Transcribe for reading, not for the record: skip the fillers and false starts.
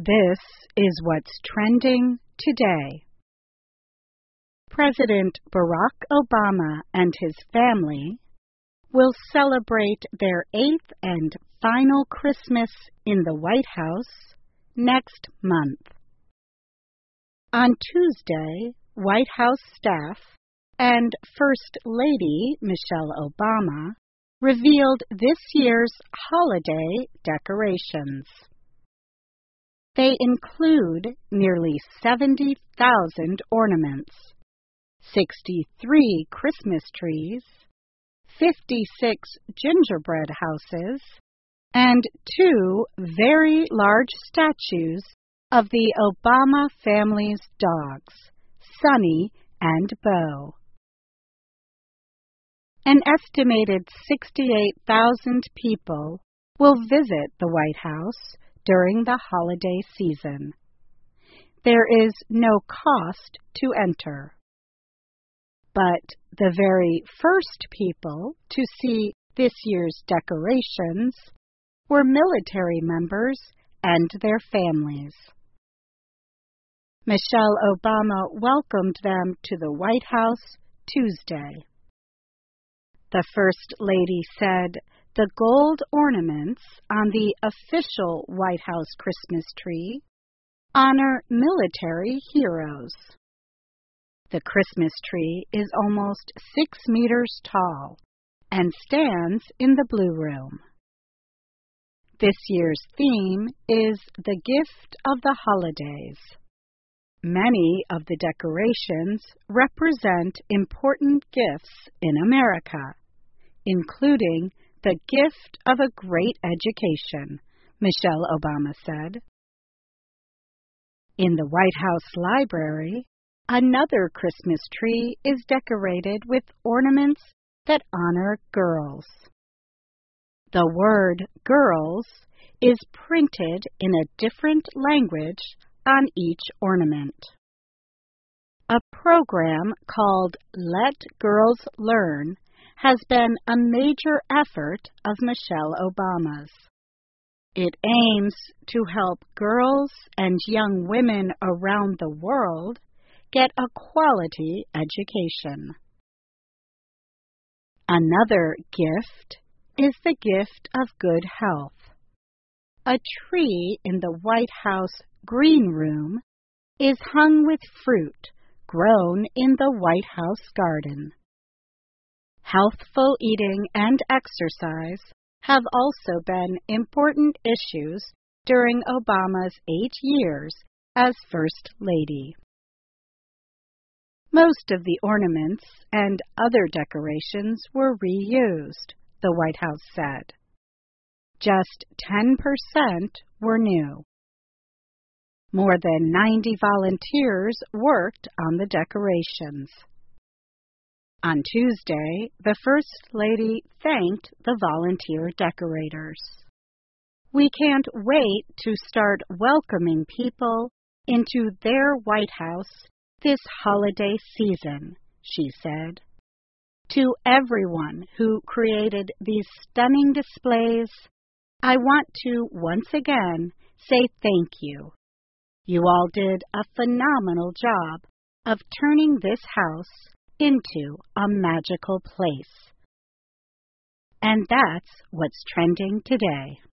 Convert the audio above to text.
This is what's trending today. President Barack Obama and his family will celebrate their 8th and final Christmas in the White House next month. On Tuesday, White House staff and First Lady Michelle Obama revealed this year's holiday decorations. They include nearly 70,000 ornaments, 63 Christmas trees, 56 gingerbread houses, and 2 very large statues of the Obama family's dogs, Sunny and Bo. An estimated 68,000 people will visit the White House during the holiday season. There is no cost to enter. But the very first people to see this year's decorations were military members and their families. Michelle Obama welcomed them to the White House Tuesday. The First Lady said the gold ornaments on the official White House Christmas tree honor military heroes. The Christmas tree is almost 6 meters tall and stands in the Blue Room. This year's theme is the gift of the holidays. Many of the decorations represent important gifts in America, including the gift of a great education, Michelle Obama said. In the White House Library, another Christmas tree is decorated with ornaments that honor girls. The word girls is printed in a different language on each ornament. A program called Let Girls Learn has been a major effort of Michelle Obama's. It aims to help girls and young women around the world get a quality education. Another gift is the gift of good health. A tree in the White House Green Room is hung with fruit grown in the White House garden. Healthful eating and exercise have also been important issues during Obama's 8 years as First Lady. Most of the ornaments and other decorations were reused, the White House said. Just 10% were new. More than 90 volunteers worked on the decorations. On Tuesday, the First Lady thanked the volunteer decorators. "We can't wait to start welcoming people into their White House this holiday season," she said. "To everyone who created these stunning displays, I want to once again say thank you. You all did a phenomenal job of turning this house into a magical place." And that's what's trending today.